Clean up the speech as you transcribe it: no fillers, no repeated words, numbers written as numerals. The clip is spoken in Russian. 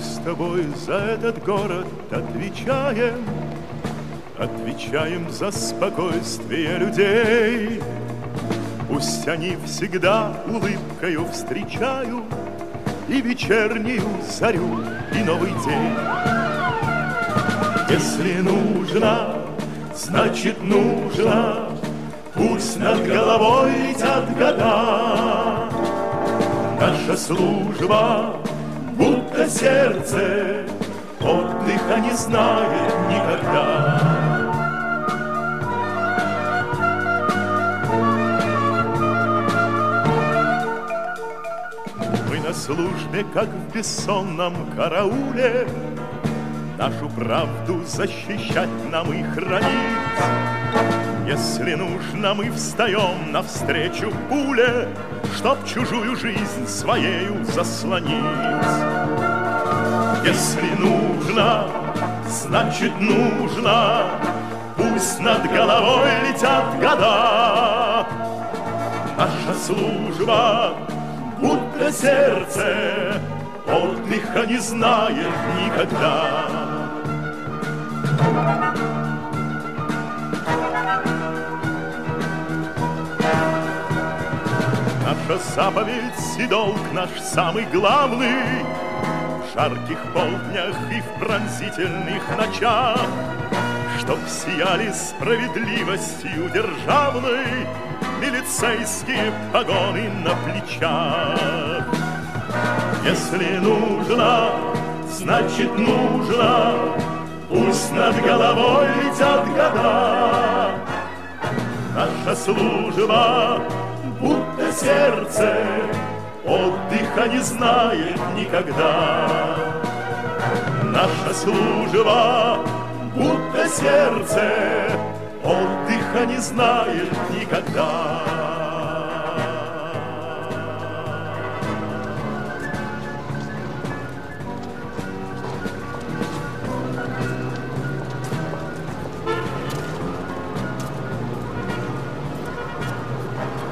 с тобой за этот город отвечаем, отвечаем за спокойствие людей. Пусть они всегда улыбкою встречают и вечернюю зарю, и новый день. Если нужно, значит нужно, пусть над головой летят года. Наша служба, будто сердце, отдыха не знает никогда. Мы на службе, как в бессонном карауле, нашу правду защищать нам и хранить. Если нужно, мы встаем навстречу пуле, чтоб чужую жизнь своею заслонить. Если нужно, значит нужно, пусть над головой летят года. Наша служба, будто сердце, отдыха не знает никогда. Наша заповедь и долг наш самый главный в жарких полднях и в пронзительных ночах, чтоб сияли справедливостью державной милицейские погоны на плечах. Если нужно, значит нужно, пусть над головой летят года. Наша служба, будто сердце, отдыха не знает никогда. Наша служба, будто сердце, отдыха не знает никогда.